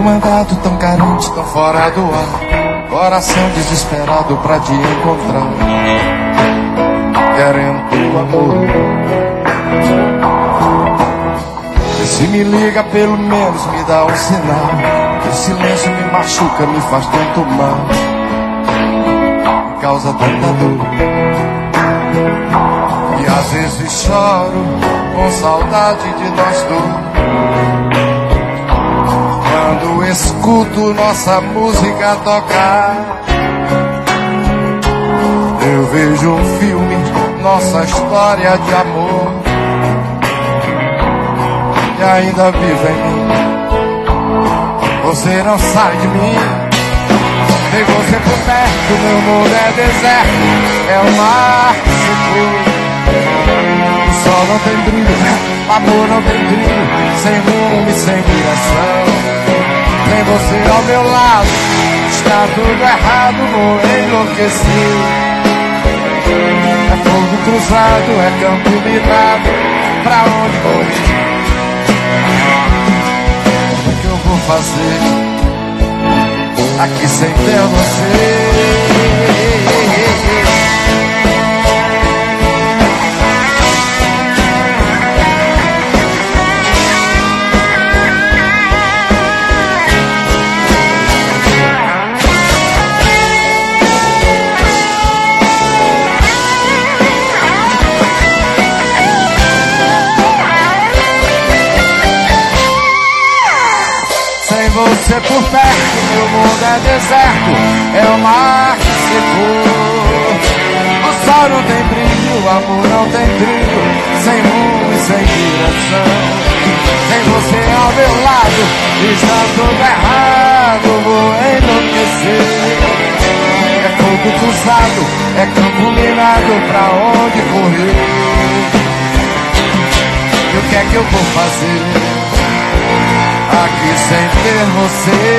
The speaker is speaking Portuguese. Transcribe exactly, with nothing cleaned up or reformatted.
mandado, tão carente, tão fora do ar. Coração desesperado pra te encontrar, querendo teu amor. E se me liga, pelo menos me dá um sinal. O silêncio me machuca, me faz tanto mal, causa tanta dor. E às vezes choro com saudade de nós dois, quando escuto nossa música tocar. Eu vejo um filme, nossa história de amor, e ainda vive em mim. Você não sai de mim. Tem você por perto, meu mundo é deserto, é o mar que se foi. O sol não tem brilho, o amor não tem brilho, sem rumo e sem direção. Tem você ao meu lado, está tudo errado, vou enlouquecer. É fogo cruzado, é campo minado, pra onde vou ir? O que eu vou fazer aqui sem ter você? Você por perto, meu mundo é deserto, é o mar que secou. O sol não tem brilho, o amor não tem brilho, sem rumo e sem direção. Sem você ao meu lado, está tudo errado, vou enlouquecer. É fogo cruzado, é campo minado, pra onde correr? E o que é que eu vou fazer aqui sem ter você?